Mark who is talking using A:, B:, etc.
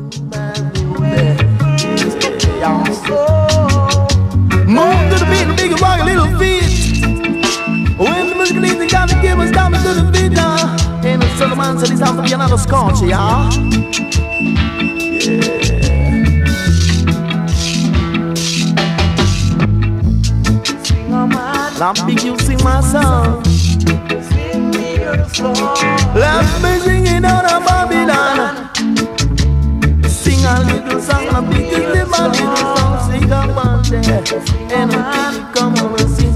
A: Move to the beat, make it rock a little feet. When the music needs it, gotta give us time to the beat now. And the son of man said it's time to be another scotch, yeah. Let me you sing my song. Let me sing it out of Babylon. Sing a little song, a big little song. Sing a man there, and a come over sing.